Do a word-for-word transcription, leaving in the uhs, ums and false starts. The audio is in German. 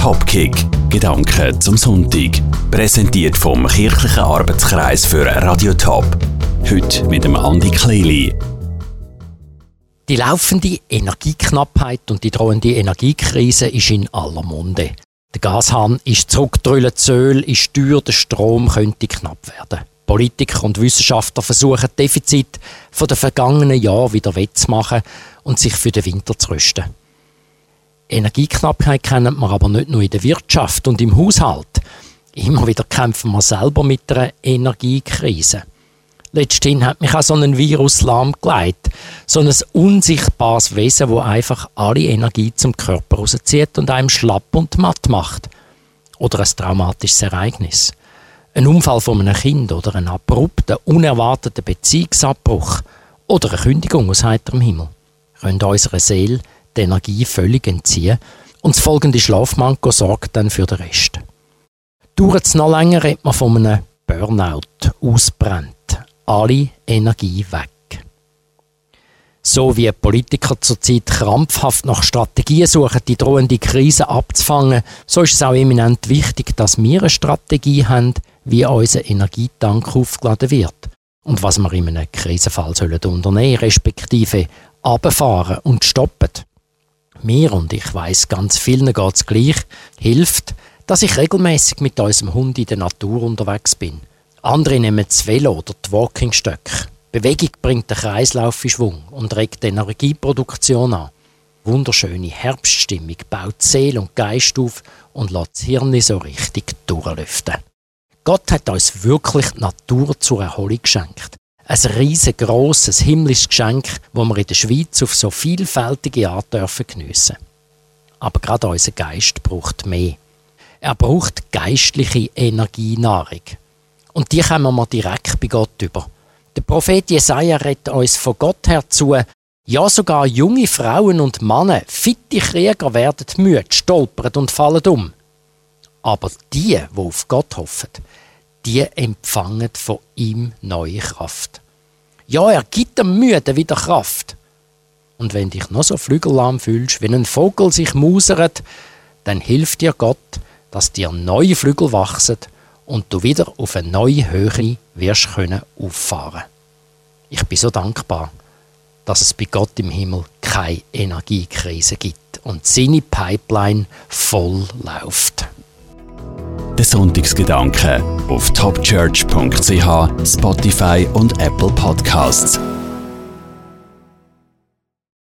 Topkick. Gedanken zum Sonntag. Präsentiert vom Kirchlichen Arbeitskreis für Radio Top. Heute mit dem Andi Kleili. Die laufende Energieknappheit und die drohende Energiekrise ist in aller Munde. Der Gashahn ist zurückgedrüllt, das Öl ist teuer, der Strom könnte knapp werden. Politiker und Wissenschaftler versuchen, das Defizit von den vergangenen Jahren wieder wettzumachen und sich für den Winter zu rüsten. Energieknappheit kennen wir aber nicht nur in der Wirtschaft und im Haushalt. Immer wieder kämpfen wir selber mit einer Energiekrise. Letzthin hat mich auch so ein Virus lahmgelegt. So ein unsichtbares Wesen, das einfach alle Energie zum Körper rauszieht und einem schlapp und matt macht. Oder ein traumatisches Ereignis. Ein Unfall von einem Kind oder ein abrupter, unerwarteter Beziehungsabbruch oder eine Kündigung aus heiterem Himmel können unserer Seele die Energie völlig entziehen und das folgende Schlafmanko sorgt dann für den Rest. Dauert es noch länger, redet man von einem Burnout, ausbrennt. Alle Energie weg. So wie Politiker zurzeit krampfhaft nach Strategien suchen, die drohende Krise abzufangen, so ist es auch eminent wichtig, dass wir eine Strategie haben, wie unser Energietank aufgeladen wird und was wir in einem Krisenfall unternehmen sollen, respektive runterfahren und stoppen. Mir, und ich weiss, ganz vielen geht es gleich, hilft, dass ich regelmäßig mit unserem Hund in der Natur unterwegs bin. Andere nehmen das Velo oder die Walkingstöcke. Bewegung bringt den Kreislauf in Schwung und regt die Energieproduktion an. Wunderschöne Herbststimmung baut Seele und Geist auf und lässt das Hirn so richtig durchlüften. Gott hat uns wirklich die Natur zur Erholung geschenkt. Ein riesengroßes himmlisches Geschenk, das wir in der Schweiz auf so vielfältige Art dürfen geniessen. Aber gerade unser Geist braucht mehr. Er braucht geistliche Energienahrung. Und die kommen wir direkt bei Gott über. Der Prophet Jesaja redet uns von Gott her zu, ja sogar junge Frauen und Männer, fitte Krieger werden müde, stolpern und fallen um. Aber die, die auf Gott hoffen, die empfangen von ihm neue Kraft. Ja, er gibt dem Müden wieder Kraft. Und wenn dich noch so flügellahm fühlst, wie ein Vogel sich mausert, dann hilft dir Gott, dass dir neue Flügel wachsen und du wieder auf eine neue Höhe wirst können auffahren. Ich bin so dankbar, dass es bei Gott im Himmel keine Energiekrise gibt und seine Pipeline voll läuft. Der Sonntagsgedanke auf topchurch punkt c h, Spotify und Apple Podcasts.